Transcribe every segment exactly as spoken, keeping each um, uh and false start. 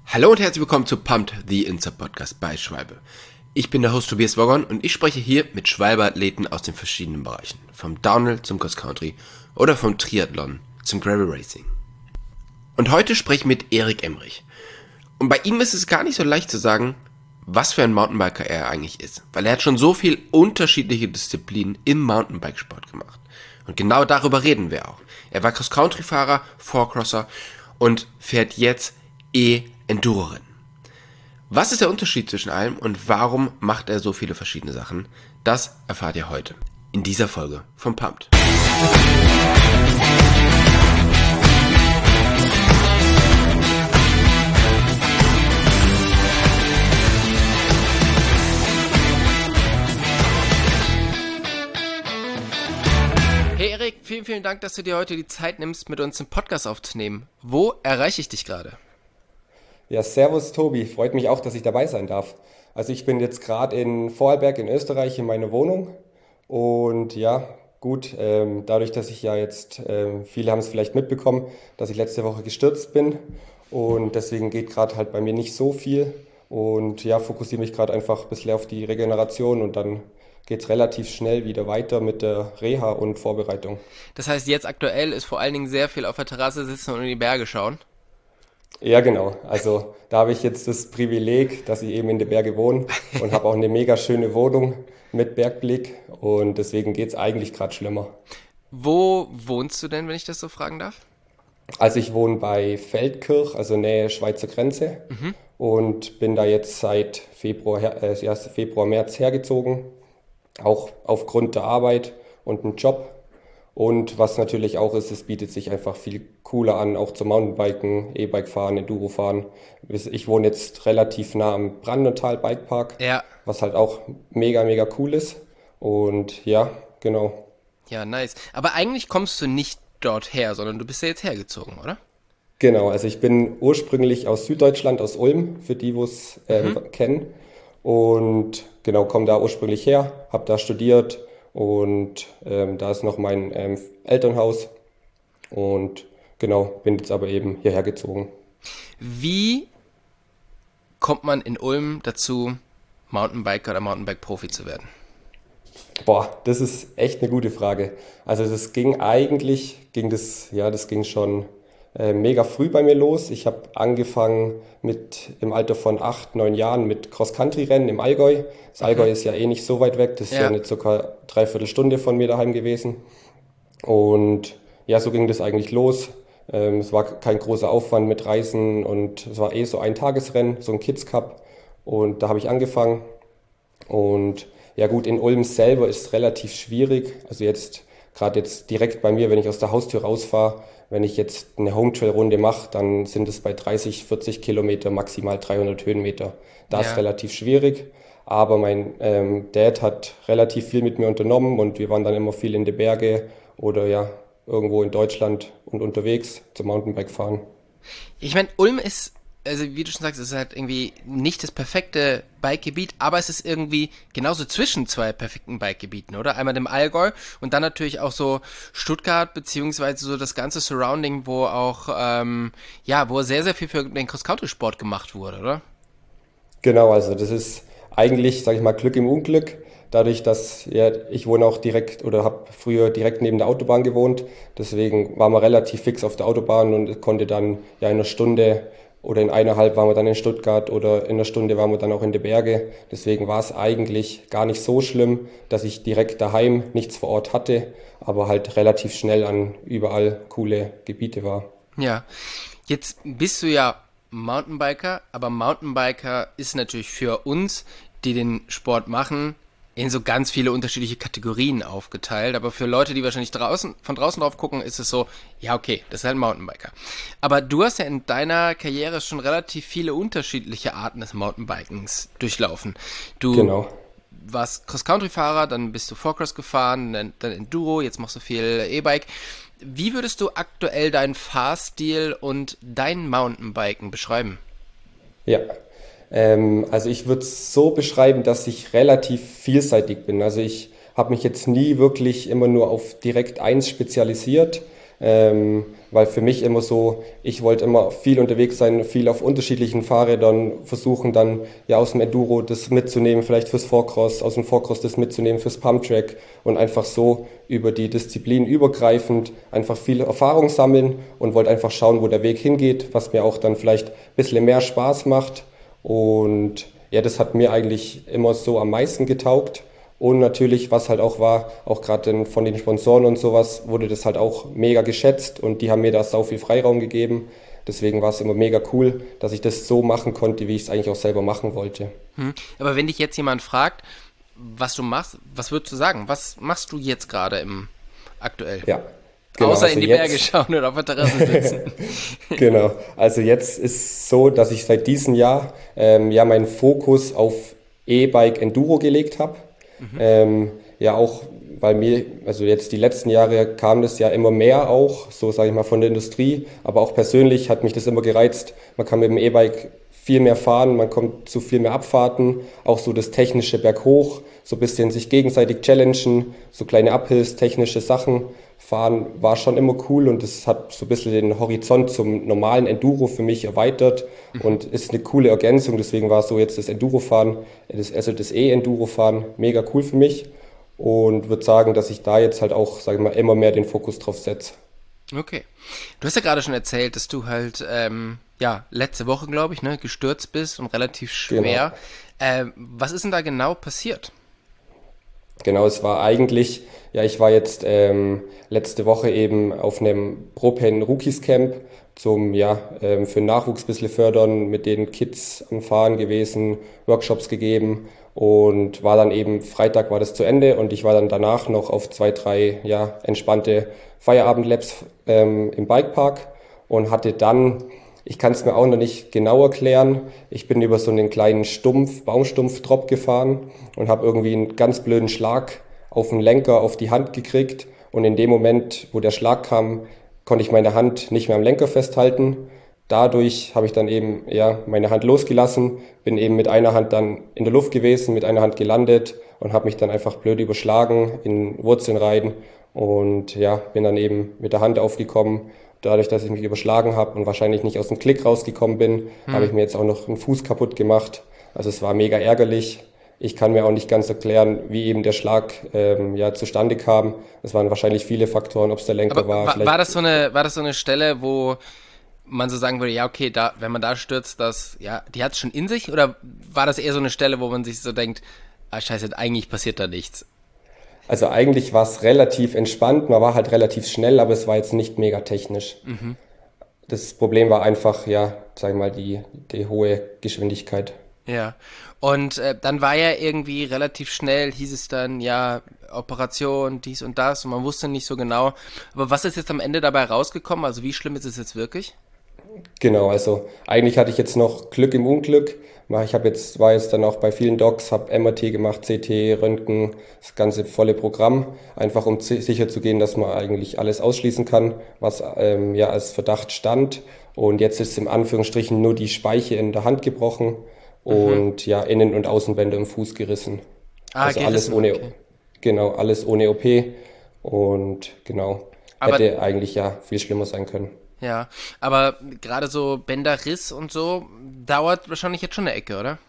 Hallo und herzlich willkommen zu Pumped, the Insta-Podcast bei Schwalbe. Ich bin der Host Tobias Woggon und ich spreche hier mit Schwalbe-Athleten aus den verschiedenen Bereichen. Vom Downhill zum Cross-Country oder vom Triathlon zum Gravel Racing. Und heute spreche ich mit Erik Emrich. Und bei ihm ist es gar nicht so leicht zu sagen, was für ein Mountainbiker er eigentlich ist. Weil er hat schon so viel unterschiedliche Disziplinen im Mountainbikesport gemacht. Und genau darüber reden wir auch. Er war Cross-Country-Fahrer, Four-Crosser und fährt jetzt E-Enduro-Rennen. Was ist der Unterschied zwischen allem und warum macht er so viele verschiedene Sachen? Das erfahrt ihr heute in dieser Folge von Pumped. Hey Erik, vielen, vielen Dank, dass du dir heute die Zeit nimmst, mit uns einen Podcast aufzunehmen. Wo erreiche ich dich gerade? Ja, servus Tobi, freut mich auch, dass ich dabei sein darf. Also ich bin jetzt gerade in Vorarlberg in Österreich in meiner Wohnung und ja, gut, ähm, dadurch, dass ich ja jetzt, ähm, viele haben es vielleicht mitbekommen, dass ich letzte Woche gestürzt bin und deswegen geht gerade halt bei mir nicht so viel und ja, fokussiere mich gerade einfach ein bisschen auf die Regeneration und dann geht es relativ schnell wieder weiter mit der Reha und Vorbereitung. Das heißt, jetzt aktuell ist vor allen Dingen sehr viel auf der Terrasse sitzen und in die Berge schauen? Ja, genau. Also da habe ich jetzt das Privileg, dass ich eben in den Bergen wohne und habe auch eine mega schöne Wohnung mit Bergblick und deswegen geht es eigentlich gerade schlimmer. Wo wohnst du denn, wenn ich das so fragen darf? Also ich wohne bei Feldkirch, also Nähe Schweizer Grenze mhm. und bin da jetzt seit Februar, äh, ja, Februar, März hergezogen, auch aufgrund der Arbeit und einem Job. Und was natürlich auch ist, es bietet sich einfach viel cooler an, auch zum Mountainbiken, E-Bike fahren, Enduro fahren. Ich wohne jetzt relativ nah am Brandental Bikepark, Ja. was halt auch mega, mega cool ist. Und ja, genau. Ja, nice. Aber eigentlich kommst du nicht dort her, sondern du bist ja jetzt hergezogen, oder? Genau, also ich bin ursprünglich aus Süddeutschland, aus Ulm, für die, wo es ähm, mhm. kennen. Und genau, komme da ursprünglich her, habe da studiert. Und ähm, da ist noch mein ähm, Elternhaus und genau, bin jetzt aber eben hierher gezogen. Wie kommt man in Ulm dazu, Mountainbiker oder Mountainbike-Profi zu werden? Boah, das ist echt eine gute Frage. Also das ging eigentlich, ging das, ja, das ging schon äh, mega früh bei mir los. Ich habe angefangen mit im Alter von acht, neun Jahren mit Cross-Country-Rennen im Allgäu. Das Allgäu mhm. ist ja eh nicht so weit weg, das ist ja, ja eine circa dreiviertel Stunde von mir daheim gewesen. Und ja, so ging das eigentlich los. Ähm, es war kein großer Aufwand mit Reisen und es war eh so ein Tagesrennen, so ein Kids Cup. Und da habe ich angefangen. Und ja gut, in Ulm selber ist es relativ schwierig. Also jetzt, gerade jetzt direkt bei mir, wenn ich aus der Haustür rausfahre, wenn ich jetzt eine Home-Trail-Runde mache, dann sind es bei dreißig, vierzig Kilometer, maximal dreihundert Höhenmeter. Das ja. ist relativ schwierig. Aber mein ähm, Dad hat relativ viel mit mir unternommen und wir waren dann immer viel in die Berge oder ja, irgendwo in Deutschland und unterwegs zum Mountainbike fahren. Ich meine, Ulm ist, also wie du schon sagst, es ist halt irgendwie nicht das perfekte Bikegebiet, aber es ist irgendwie genauso zwischen zwei perfekten Bikegebieten, oder? Einmal dem Allgäu und dann natürlich auch so Stuttgart, beziehungsweise so das ganze Surrounding, wo auch, ähm, ja, wo sehr, sehr viel für den Cross-Country-Sport gemacht wurde, oder? Genau, also das ist eigentlich, sage ich mal, Glück im Unglück. Dadurch, dass ja, ich wohne auch direkt oder habe früher direkt neben der Autobahn gewohnt. Deswegen war man relativ fix auf der Autobahn und konnte dann ja in einer Stunde oder in eineinhalb waren wir dann in Stuttgart oder in einer Stunde waren wir dann auch in den Berge. Deswegen war es eigentlich gar nicht so schlimm, dass ich direkt daheim nichts vor Ort hatte, aber halt relativ schnell an überall coole Gebiete war. Ja, jetzt bist du ja Mountainbiker, aber Mountainbiker ist natürlich für uns, die den Sport machen, in so ganz viele unterschiedliche Kategorien aufgeteilt, aber für Leute, die wahrscheinlich draußen von draußen drauf gucken, ist es so, ja okay, das ist halt ein Mountainbiker. Aber du hast ja in deiner Karriere schon relativ viele unterschiedliche Arten des Mountainbikens durchlaufen. Du genau. warst Cross-Country-Fahrer, dann bist du Four-Cross gefahren, dann, dann Enduro, jetzt machst du viel E-Bike. Wie würdest du aktuell deinen Fahrstil und dein Mountainbiken beschreiben? Ja, Ähm, also ich würde es so beschreiben, dass ich relativ vielseitig bin. Also ich habe mich jetzt nie wirklich immer nur auf direkt eins spezialisiert. ähm, weil für mich immer so, ich wollte immer viel unterwegs sein, viel auf unterschiedlichen Fahrrädern versuchen, dann ja aus dem Enduro das mitzunehmen, vielleicht fürs Forecross, aus dem Forecross das mitzunehmen fürs Pumptrack und einfach so über die Disziplin übergreifend einfach viel Erfahrung sammeln und wollte einfach schauen, wo der Weg hingeht, was mir auch dann vielleicht ein bisschen mehr Spaß macht. Und ja, das hat mir eigentlich immer so am meisten getaugt. Und natürlich, was halt auch war, auch gerade von den Sponsoren und sowas, wurde das halt auch mega geschätzt und die haben mir da sau viel Freiraum gegeben. Deswegen war es immer mega cool, dass ich das so machen konnte, wie ich es eigentlich auch selber machen wollte. Hm. Aber wenn dich jetzt jemand fragt, was du machst, was würdest du sagen? Was machst du jetzt gerade im aktuell? Ja. Genau, Außer also in die jetzt, Berge schauen oder auf der Terrasse sitzen. Genau, also jetzt ist es so, dass ich seit diesem Jahr ähm, ja meinen Fokus auf E-Bike Enduro gelegt habe. Mhm. Ähm, ja auch, weil mir, also jetzt die letzten Jahre kam das ja immer mehr auch, so sage ich mal von der Industrie, aber auch persönlich hat mich das immer gereizt. Man kann mit dem E-Bike viel mehr fahren, man kommt zu viel mehr Abfahrten, auch so das technische Berghoch, so ein bisschen sich gegenseitig challengen, so kleine Uphills, technische Sachen fahren, war schon immer cool und das hat so ein bisschen den Horizont zum normalen Enduro für mich erweitert mhm. und ist eine coole Ergänzung, deswegen war so jetzt das Enduro-Fahren, das, also das E-Enduro-Fahren mega cool für mich und würde sagen, dass ich da jetzt halt auch, sage ich mal, immer mehr den Fokus drauf setze. Okay. Du hast ja gerade schon erzählt, dass du halt, ähm, ja, letzte Woche, glaube ich, ne, gestürzt bist und relativ schwer. Genau. Äh, was ist denn da genau passiert? Genau, es war eigentlich, ja, ich war jetzt ähm, letzte Woche eben auf einem Propen Rookies Camp zum, ja, ähm, für Nachwuchs ein bisschen fördern, mit den Kids am Fahren gewesen, Workshops gegeben und war dann eben, Freitag war das zu Ende und ich war dann danach noch auf zwei, drei, ja, entspannte Feierabend-Labs ähm, im Bikepark und hatte dann, ich kann es mir auch noch nicht genau erklären. Ich bin über so einen kleinen Stumpf, Baumstumpf-Drop gefahren und habe irgendwie einen ganz blöden Schlag auf den Lenker, auf die Hand gekriegt. Und in dem Moment, wo der Schlag kam, konnte ich meine Hand nicht mehr am Lenker festhalten. Dadurch habe ich dann eben ja meine Hand losgelassen, bin eben mit einer Hand dann in der Luft gewesen, mit einer Hand gelandet und habe mich dann einfach blöd überschlagen in Wurzeln rein und ja, bin dann eben mit der Hand aufgekommen. Dadurch, dass ich mich überschlagen habe und wahrscheinlich nicht aus dem Klick rausgekommen bin, hm. habe ich mir jetzt auch noch einen Fuß kaputt gemacht. Also es war mega ärgerlich. Ich kann mir auch nicht ganz erklären, wie eben der Schlag ähm, ja zustande kam. Es waren wahrscheinlich viele Faktoren, ob es der Lenker Aber war. War, war das so eine, war das so eine Stelle, wo man so sagen würde, ja okay, da, wenn man da stürzt, das, ja, die hat es schon in sich? Oder war das eher so eine Stelle, wo man sich so denkt, ah scheiße, eigentlich passiert da nichts? Also eigentlich war es relativ entspannt, man war halt relativ schnell, aber es war jetzt nicht mega technisch. Mhm. Das Problem war einfach, ja, sag ich mal, die, die hohe Geschwindigkeit. Ja, und äh, dann war ja irgendwie relativ schnell, hieß es dann, ja, Operation, dies und das und man wusste nicht so genau. Aber was ist jetzt am Ende dabei rausgekommen? Also wie schlimm ist es jetzt wirklich? Genau, also eigentlich hatte ich jetzt noch Glück im Unglück. Ich habe jetzt, war jetzt dann auch bei vielen Docs, habe M R T gemacht, C T, Röntgen, das ganze volle Programm, einfach um sicher zu gehen, dass man eigentlich alles ausschließen kann, was ähm, ja als Verdacht stand. Und jetzt ist im Anführungsstrichen nur die Speiche in der Hand gebrochen und mhm. ja Innen- und Außenbänder im Fuß gerissen. Ah, also gerissen, alles ohne, okay. Genau, alles ohne O P und genau, Aber hätte eigentlich ja viel schlimmer sein können. Ja, aber gerade so Bänderriss und so dauert wahrscheinlich jetzt schon eine Ecke, oder?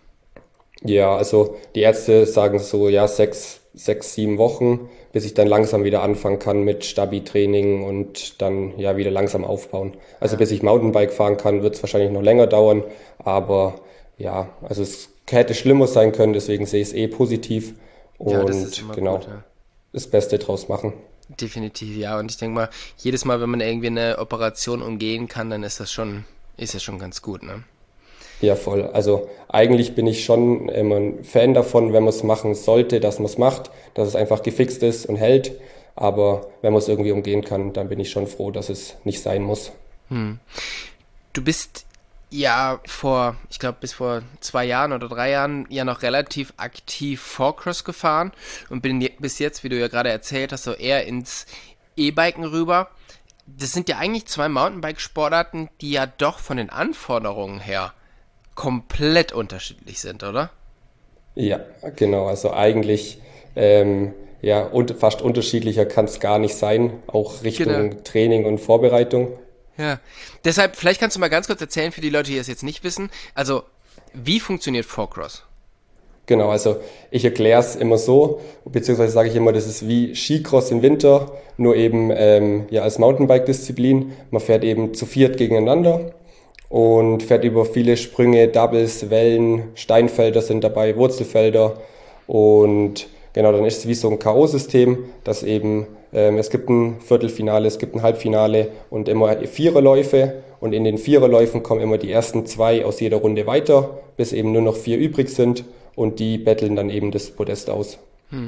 Ja, also die Ärzte sagen so, ja, sechs, sechs, sieben Wochen, bis ich dann langsam wieder anfangen kann mit Stabi-Training und dann ja wieder langsam aufbauen. Also ja. bis ich Mountainbike fahren kann, wird es wahrscheinlich noch länger dauern, aber ja, also es hätte schlimmer sein können, deswegen sehe ich es eh positiv und ja, das ist immer genau gut, ja. das Beste draus machen. Definitiv, ja. Und ich denke mal, jedes Mal, wenn man irgendwie eine Operation umgehen kann, dann ist das schon, ist das schon ganz gut, ne? Ja, voll. Also eigentlich bin ich schon immer ein Fan davon, wenn man es machen sollte, dass man es macht, dass es einfach gefixt ist und hält. Aber wenn man es irgendwie umgehen kann, dann bin ich schon froh, dass es nicht sein muss. Hm. Du bist ja vor, ich glaube bis vor zwei Jahren oder drei Jahren ja noch relativ aktiv Forecross gefahren und bin je, bis jetzt, wie du ja gerade erzählt hast, so eher ins E-Biken rüber. Das sind ja eigentlich zwei Mountainbike-Sportarten, die ja doch von den Anforderungen her komplett unterschiedlich sind, oder? Ja, genau. Also eigentlich ähm, ja, und fast unterschiedlicher kann es gar nicht sein, auch Genau. Richtung Training und Vorbereitung. Ja. Deshalb, vielleicht kannst du mal ganz kurz erzählen für die Leute, die das jetzt nicht wissen. Also, wie funktioniert Four Cross? Genau, also ich erkläre es immer so, beziehungsweise sage ich immer, das ist wie Skicross im Winter, nur eben ähm, ja, als Mountainbike-Disziplin. Man fährt eben zu viert gegeneinander und fährt über viele Sprünge, Doubles, Wellen, Steinfelder sind dabei, Wurzelfelder und genau, dann ist es wie so ein K O-System, dass eben ähm, es gibt ein Viertelfinale, es gibt ein Halbfinale und immer Viererläufe und in den Viererläufen kommen immer die ersten zwei aus jeder Runde weiter, bis eben nur noch vier übrig sind und die betteln dann eben das Podest aus.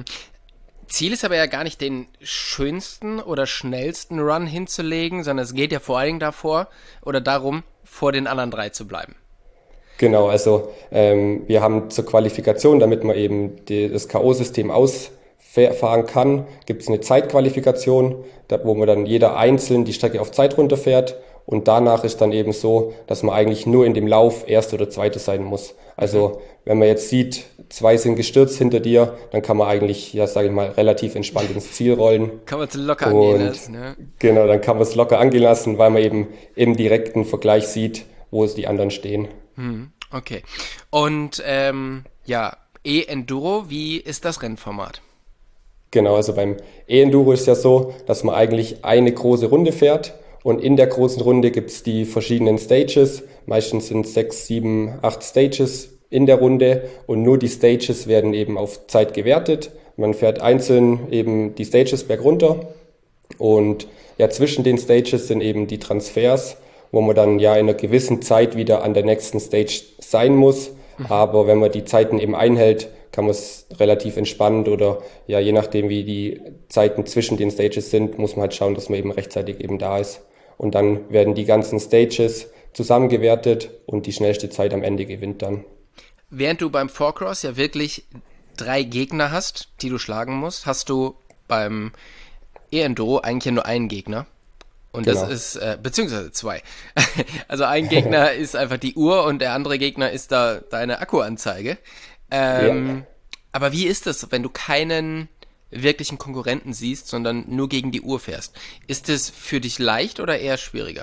Ziel ist aber ja gar nicht den schönsten oder schnellsten Run hinzulegen, sondern es geht ja vor allen Dingen davor oder darum, vor den anderen drei zu bleiben. Genau, also ähm, wir haben zur Qualifikation, damit man eben die, das K O-System ausfahren kann, gibt es eine Zeitqualifikation, da, wo man dann jeder einzeln die Strecke auf Zeit runterfährt und danach ist dann eben so, dass man eigentlich nur in dem Lauf Erster oder Zweiter sein muss. Also wenn man jetzt sieht, zwei sind gestürzt hinter dir, dann kann man eigentlich, ja sage ich mal, relativ entspannt ins Ziel rollen. Kann man es locker angehen Und lassen, ne? genau, dann kann man es locker angehen lassen, weil man eben im direkten Vergleich sieht, wo es die anderen stehen. Okay. Und ähm, ja, E-Enduro, wie ist das Rennformat? Genau, also beim E-Enduro ist ja so, dass man eigentlich eine große Runde fährt und in der großen Runde gibt's die verschiedenen Stages. Meistens sind sechs, sieben, acht Stages in der Runde und nur die Stages werden eben auf Zeit gewertet. Man fährt einzeln eben die Stages bergunter und ja, zwischen den Stages sind eben die Transfers, wo man dann ja in einer gewissen Zeit wieder an der nächsten Stage sein muss. Aber wenn man die Zeiten eben einhält, kann man es relativ entspannt oder ja, je nachdem wie die Zeiten zwischen den Stages sind, muss man halt schauen, dass man eben rechtzeitig eben da ist. Und dann werden die ganzen Stages zusammengewertet und die schnellste Zeit am Ende gewinnt dann. Während du beim Four Cross ja wirklich drei Gegner hast, die du schlagen musst, hast du beim E-Enduro eigentlich ja nur einen Gegner. Und das Genau. ist, äh, beziehungsweise zwei. Also ein Gegner ist einfach die Uhr und der andere Gegner ist da deine Akkuanzeige. Ja. Ähm, aber wie ist das, wenn du keinen wirklichen Konkurrenten siehst, sondern nur gegen die Uhr fährst? Ist es für dich leicht oder eher schwieriger?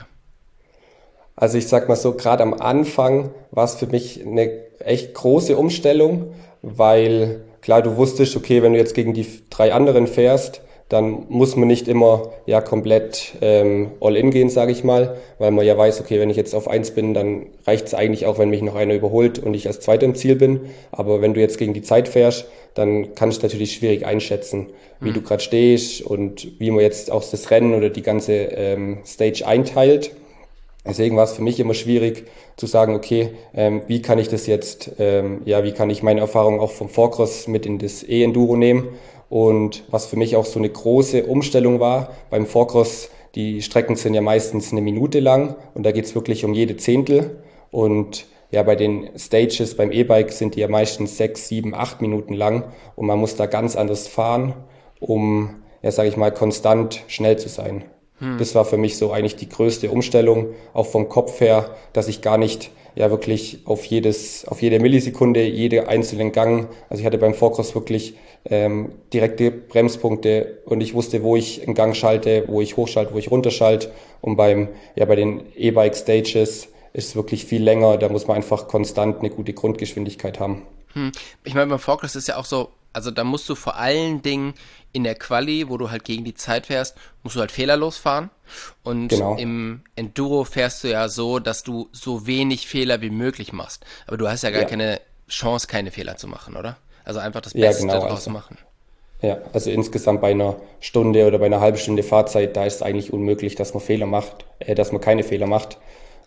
Also ich sag mal so, gerade am Anfang war es für mich eine echt große Umstellung, weil klar, du wusstest, okay, wenn du jetzt gegen die drei anderen fährst, dann muss man nicht immer ja komplett ähm, all in gehen, sage ich mal, weil man ja weiß, okay, wenn ich jetzt auf eins bin, dann reicht es eigentlich auch, wenn mich noch einer überholt und ich als Zweiter im Ziel bin. Aber wenn du jetzt gegen die Zeit fährst, dann kannst du natürlich schwierig einschätzen, wie du gerade stehst und wie man jetzt auch das Rennen oder die ganze ähm, Stage einteilt. Deswegen war es für mich immer schwierig zu sagen, okay, ähm, wie kann ich das jetzt, ähm, ja, wie kann ich meine Erfahrung auch vom Vorcross mit in das E-Enduro nehmen? Und was für mich auch so eine große Umstellung war, beim Vorcross, die Strecken sind ja meistens eine Minute lang und da geht's wirklich um jede Zehntel. Und ja, bei den Stages beim E-Bike sind die ja meistens sechs, sieben, acht Minuten lang und man muss da ganz anders fahren, um, ja, sage ich mal, konstant schnell zu sein. Das war für mich so eigentlich die größte Umstellung, auch vom Kopf her, dass ich gar nicht ja wirklich auf jedes, auf jede Millisekunde, jede einzelnen Gang, also ich hatte beim Vorcross wirklich ähm, direkte Bremspunkte und ich wusste, wo ich einen Gang schalte, wo ich hochschalte, wo ich runterschalte. Und beim, ja, bei den E-Bike Stages ist es wirklich viel länger, da muss man einfach konstant eine gute Grundgeschwindigkeit haben. Hm. Ich meine, beim Four Cross ist ja auch so, also da musst du vor allen Dingen in der Quali, wo du halt gegen die Zeit fährst, musst du halt fehlerlos fahren. Und Genau. im Enduro fährst du ja so, dass du so wenig Fehler wie möglich machst. Aber du hast ja gar Ja, keine Chance, keine Fehler zu machen, oder? Also einfach das ja, Beste genau. draus Also machen. Ja, also insgesamt bei einer Stunde oder bei einer halben Stunde Fahrzeit, da ist es eigentlich unmöglich, dass man Fehler macht, äh, dass man keine Fehler macht.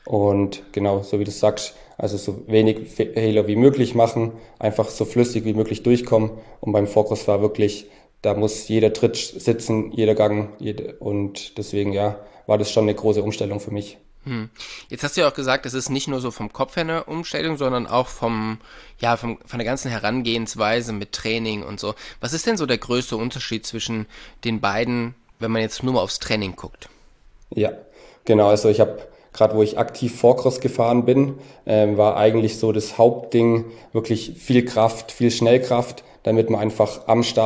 Und genau, so wie du sagst, also so wenig Fe- Fehler wie möglich machen, einfach so flüssig wie möglich durchkommen. Und beim Fokus war wirklich, da muss jeder Tritt sitzen, jeder Gang, jede, und deswegen ja, war das schon eine große Umstellung für mich. Hm. Jetzt hast du ja auch gesagt, es ist nicht nur so vom Kopf her eine Umstellung, sondern auch vom, ja, vom, von der ganzen Herangehensweise mit Training und so. Was ist denn so der größte Unterschied zwischen den beiden, wenn man jetzt nur mal aufs Training guckt? Ja, genau. Also ich habe gerade, wo ich aktiv Vorcross gefahren bin, ähm, war eigentlich so das Hauptding wirklich viel Kraft, viel Schnellkraft, damit man einfach am Start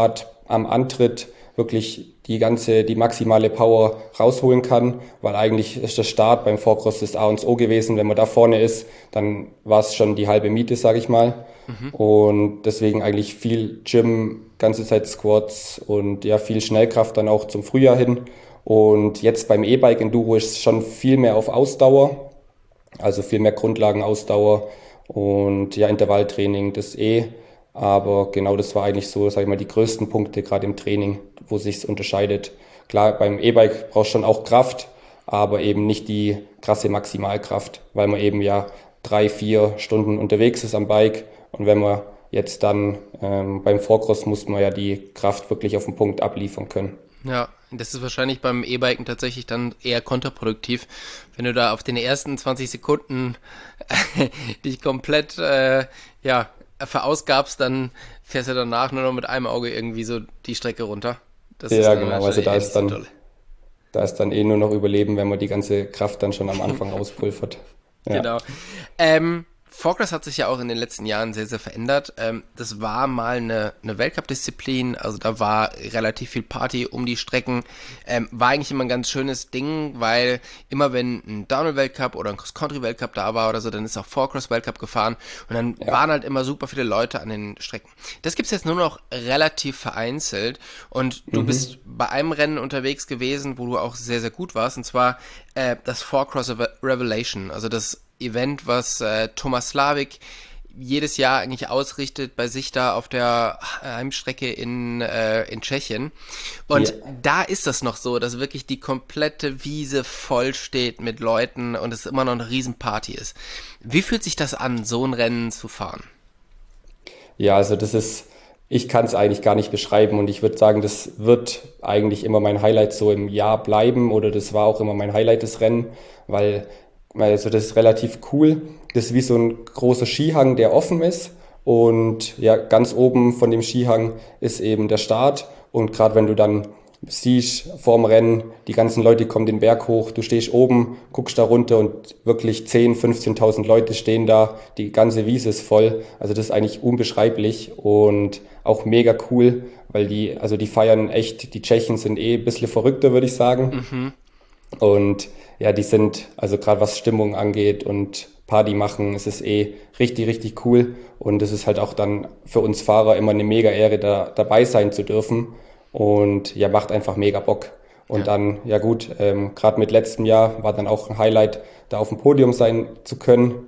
am Antritt wirklich die ganze, die maximale Power rausholen kann, weil eigentlich ist der Start beim Four-Cross das A und O gewesen. Wenn man da vorne ist, dann war es schon die halbe Miete, sage ich mal. Mhm. Und deswegen eigentlich viel Gym, ganze Zeit Squats und ja, viel Schnellkraft dann auch zum Frühjahr hin. Und jetzt beim E-Bike Enduro ist es schon viel mehr auf Ausdauer, also viel mehr Grundlagenausdauer und ja, Intervalltraining, das eh. Aber genau das war eigentlich so, sag ich mal, die größten Punkte gerade im Training, wo sich's unterscheidet. Klar, beim E-Bike brauchst du schon auch Kraft, aber eben nicht die krasse Maximalkraft, weil man eben ja drei, vier Stunden unterwegs ist am Bike. Und wenn man jetzt dann ähm, beim Four-Cross muss man ja die Kraft wirklich auf den Punkt abliefern können. Ja, das ist wahrscheinlich beim E-Biken tatsächlich dann eher kontraproduktiv, wenn du da auf den ersten zwanzig Sekunden äh, dich komplett, äh, ja, verausgabst, dann fährst du danach nur noch mit einem Auge irgendwie so die Strecke runter. Das ja, ist dann genau, also da ist dann, so da ist dann eh nur noch Überleben, wenn man die ganze Kraft dann schon am Anfang auspulvert. Ja. Genau. Ähm, Four-Cross hat sich ja auch in den letzten Jahren sehr, sehr verändert. Ähm, das war mal eine, eine Weltcup-Disziplin, also da war relativ viel Party um die Strecken. Ähm, war eigentlich immer ein ganz schönes Ding, weil immer wenn ein Downhill-Weltcup oder ein Cross-Country-Weltcup da war oder so, dann ist auch Four-Cross-Weltcup gefahren und dann ja. waren halt immer super viele Leute an den Strecken. Das gibt's jetzt nur noch relativ vereinzelt und du mhm. bist bei einem Rennen unterwegs gewesen, wo du auch sehr, sehr gut warst, und zwar äh, das Four-Cross Revelation, also das Event, was äh, Thomas Slavik jedes Jahr eigentlich ausrichtet bei sich da auf der Heimstrecke in, äh, in Tschechien. Und ja. da ist das noch so, dass wirklich die komplette Wiese voll steht mit Leuten und es immer noch eine Riesenparty ist. Wie fühlt sich das an, so ein Rennen zu fahren? Ja, also das ist, ich kann es eigentlich gar nicht beschreiben und ich würde sagen, das wird eigentlich immer mein Highlight so im Jahr bleiben oder das war auch immer mein Highlight des Rennen, weil Also das ist relativ cool. Das ist wie so ein großer Skihang, der offen ist. Und ja, ganz oben von dem Skihang ist eben der Start. Und gerade wenn du dann siehst vorm Rennen, die ganzen Leute kommen den Berg hoch, du stehst oben, guckst da runter und wirklich zehntausend, fünfzehntausend Leute stehen da. Die ganze Wiese ist voll. Also das ist eigentlich unbeschreiblich und auch mega cool, weil die, also die feiern echt, die Tschechen sind eh ein bisschen verrückter, würde ich sagen. Mhm. Und ja, die sind, also gerade was Stimmung angeht und Party machen, es ist eh richtig, richtig cool. Und es ist halt auch dann für uns Fahrer immer eine mega Ehre, da dabei sein zu dürfen. Und ja, macht einfach mega Bock. Und ja. dann, ja gut, ähm, gerade mit letztem Jahr war dann auch ein Highlight, da auf dem Podium sein zu können.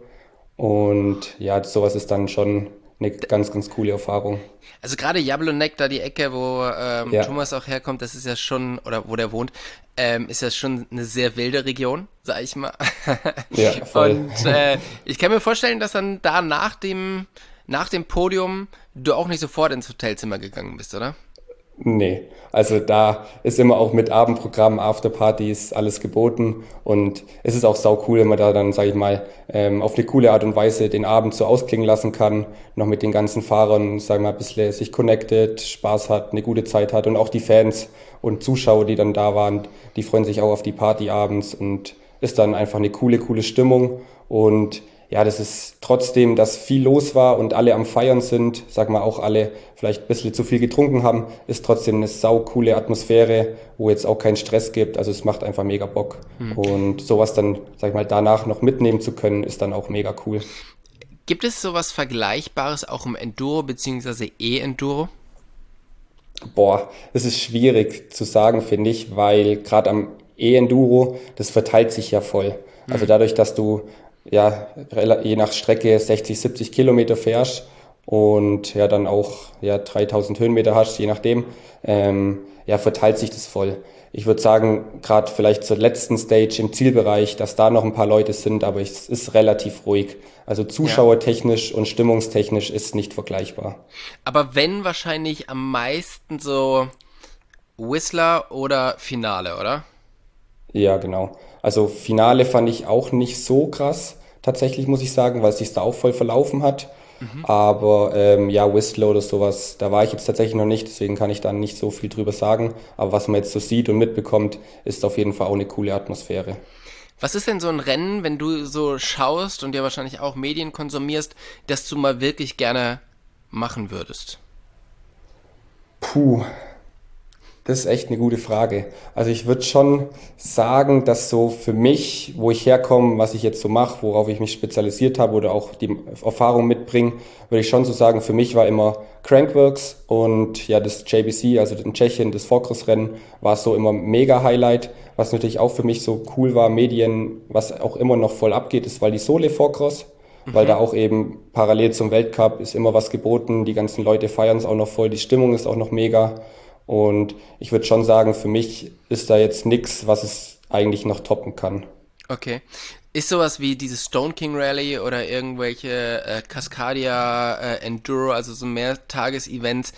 Und ja, sowas ist dann schon eine ganz, ganz coole Erfahrung. Also gerade Jablonek, da die Ecke, wo ähm, ja. Thomas auch herkommt, das ist ja schon, oder wo der wohnt, ähm, ist ja schon eine sehr wilde Region, sag ich mal. Ja, voll. Und äh, ich kann mir vorstellen, dass dann da nach dem, nach dem Podium du auch nicht sofort ins Hotelzimmer gegangen bist, oder? Nee, also da ist immer auch mit Abendprogramm, Afterpartys alles geboten und es ist auch sau cool, wenn man da dann, sage ich mal, ähm, auf eine coole Art und Weise den Abend so ausklingen lassen kann, noch mit den ganzen Fahrern, sag mal, ein bisschen sich connected, Spaß hat, eine gute Zeit hat und auch die Fans und Zuschauer, die dann da waren, die freuen sich auch auf die Party abends und ist dann einfach eine coole, coole Stimmung und ja, das ist trotzdem, dass viel los war und alle am Feiern sind, sag mal auch alle vielleicht ein bisschen zu viel getrunken haben, ist trotzdem eine sau coole Atmosphäre, wo jetzt auch keinen Stress gibt. Also es macht einfach mega Bock. Hm. Und sowas dann, sag ich mal, danach noch mitnehmen zu können, ist dann auch mega cool. Gibt es sowas Vergleichbares auch im Enduro bzw. E-Enduro? Boah, das ist schwierig zu sagen, finde ich, weil gerade am E-Enduro, das verteilt sich ja voll. Also dadurch, dass du ja, je nach Strecke sechzig, siebzig Kilometer fährst und ja dann auch ja dreitausend Höhenmeter hast, je nachdem, ähm, ja verteilt sich das voll. Ich würde sagen, gerade vielleicht zur letzten Stage im Zielbereich, dass da noch ein paar Leute sind, aber es ist relativ ruhig. Also zuschauertechnisch und stimmungstechnisch ist nicht vergleichbar. Aber wenn wahrscheinlich am meisten so Whistler oder Finale, oder? Ja, genau. Also Finale fand ich auch nicht so krass, tatsächlich muss ich sagen, weil es sich da auch voll verlaufen hat. Mhm. Aber ähm, ja, Whistler oder sowas, da war ich jetzt tatsächlich noch nicht, deswegen kann ich da nicht so viel drüber sagen. Aber was man jetzt so sieht und mitbekommt, ist auf jeden Fall auch eine coole Atmosphäre. Was ist denn so ein Rennen, wenn du so schaust und ja wahrscheinlich auch Medien konsumierst, das du mal wirklich gerne machen würdest? Puh, das ist echt eine gute Frage. Also ich würde schon sagen, dass so für mich, wo ich herkomme, was ich jetzt so mache, worauf ich mich spezialisiert habe oder auch die Erfahrung mitbringe, würde ich schon so sagen, für mich war immer Crankworx und ja das J B C, also in Tschechien, das Vorcross-Rennen, war so immer mega Highlight. Was natürlich auch für mich so cool war, Medien, was auch immer noch voll abgeht, ist Val di Sole Vorcross, weil da auch eben parallel zum Weltcup ist immer was geboten, die ganzen Leute feiern es auch noch voll, die Stimmung ist auch noch mega. Und ich würde schon sagen, für mich ist da jetzt nichts, was es eigentlich noch toppen kann. Okay. Ist sowas wie dieses Stone King Rally oder irgendwelche äh, Cascadia äh, Enduro, also so Mehrtages-Events,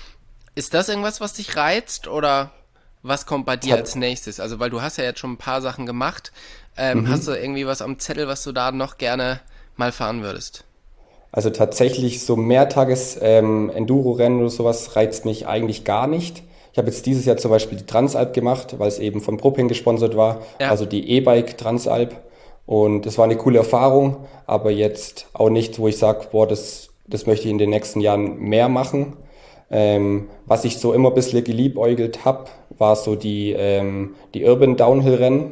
ist das irgendwas, was dich reizt oder was kommt bei dir als Tat, nächstes? Also, weil du hast ja jetzt schon ein paar Sachen gemacht. Ähm, hast du mhm. irgendwie was am Zettel, was du da noch gerne mal fahren würdest? Also tatsächlich so Mehrtages ähm, Enduro-Rennen oder sowas reizt mich eigentlich gar nicht. Ich habe jetzt dieses Jahr zum Beispiel die Transalp gemacht, weil es eben von Proping gesponsert war, Ja, also die E-Bike Transalp. Und es war eine coole Erfahrung, aber jetzt auch nicht, wo ich sage, boah, das, das möchte ich in den nächsten Jahren mehr machen. Ähm, was ich so immer ein bisschen geliebäugelt habe, war so die, ähm, die Urban Downhill-Rennen.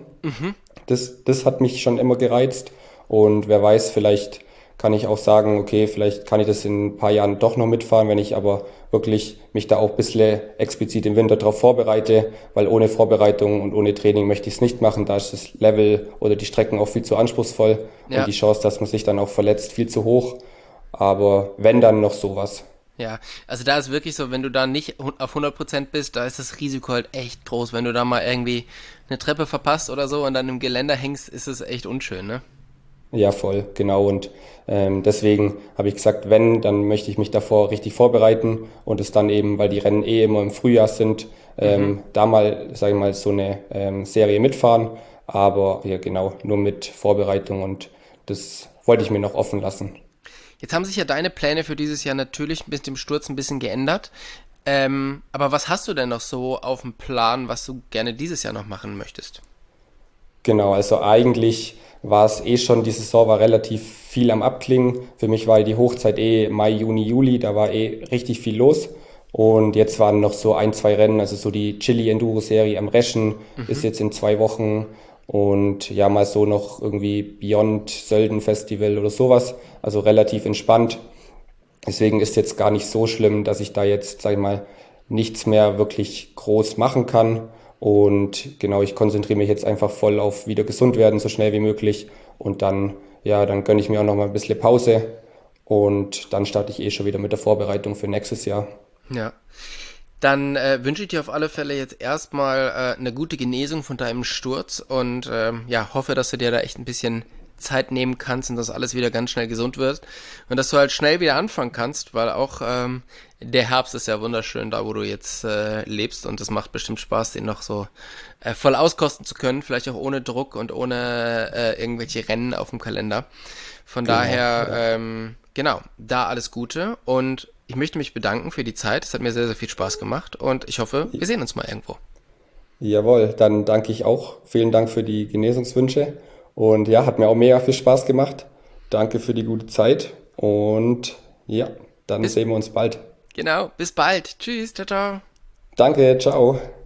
Das, das hat mich schon immer gereizt. Und wer weiß, vielleicht kann ich auch sagen, okay, vielleicht kann ich das in ein paar Jahren doch noch mitfahren, wenn ich aber wirklich mich da auch ein bisschen explizit im Winter darauf vorbereite, weil ohne Vorbereitung und ohne Training möchte ich es nicht machen. Da ist das Level oder die Strecken auch viel zu anspruchsvoll und ja. die Chance, dass man sich dann auch verletzt, viel zu hoch. Aber wenn dann noch sowas. Ja, also da ist wirklich so, wenn du da nicht hu- auf hundert Prozent bist, da ist das Risiko halt echt groß. Wenn du da mal irgendwie eine Treppe verpasst oder so und dann im Geländer hängst, ist es echt unschön, ne? Ja, voll, genau. Und ähm, deswegen habe ich gesagt, wenn, dann möchte ich mich davor richtig vorbereiten und es dann eben, weil die Rennen eh immer im Frühjahr sind, Mhm. ähm, da mal, sage ich mal, so eine ähm, Serie mitfahren. Aber ja, genau, nur mit Vorbereitung und das wollte ich mir noch offen lassen. Jetzt haben sich ja deine Pläne für dieses Jahr natürlich mit dem Sturz ein bisschen geändert. Ähm, aber was hast du denn noch so auf dem Plan, was du gerne dieses Jahr noch machen möchtest? Genau, also eigentlich war es eh schon, die Saison war relativ viel am Abklingen. Für mich war die Hochzeit eh Mai, Juni, Juli, da war eh richtig viel los. Und jetzt waren noch so ein, zwei Rennen, also so die Chili Enduro Serie am Reschen ist Mhm. jetzt in zwei Wochen und ja, mal so noch irgendwie Beyond Sölden Festival oder sowas. Also relativ entspannt. Deswegen ist jetzt gar nicht so schlimm, dass ich da jetzt, sag ich mal, nichts mehr wirklich groß machen kann. Und genau, ich konzentriere mich jetzt einfach voll auf wieder gesund werden, so schnell wie möglich. Und dann, ja, dann gönne ich mir auch noch mal ein bisschen Pause. Und dann starte ich eh schon wieder mit der Vorbereitung für nächstes Jahr. Ja. Dann äh, wünsche ich dir auf alle Fälle jetzt erstmal äh, eine gute Genesung von deinem Sturz und ähm, ja, hoffe, dass du dir da echt ein bisschen Zeit nehmen kannst und dass alles wieder ganz schnell gesund wird und dass du halt schnell wieder anfangen kannst, weil auch ähm, der Herbst ist ja wunderschön da, wo du jetzt äh, lebst und es macht bestimmt Spaß, den noch so äh, voll auskosten zu können, vielleicht auch ohne Druck und ohne äh, irgendwelche Rennen auf dem Kalender. Von Genau, daher, ja. ähm, genau, da alles Gute und ich möchte mich bedanken für die Zeit. Es hat mir sehr, sehr viel Spaß gemacht und ich hoffe, wir sehen uns mal irgendwo. Jawohl, dann danke ich auch. Vielen Dank für die Genesungswünsche. Und ja, hat mir auch mega viel Spaß gemacht. Danke für die gute Zeit. Und ja, dann Bis, sehen wir uns bald. genau, bis bald. Tschüss, ciao, ciao. Danke, ciao.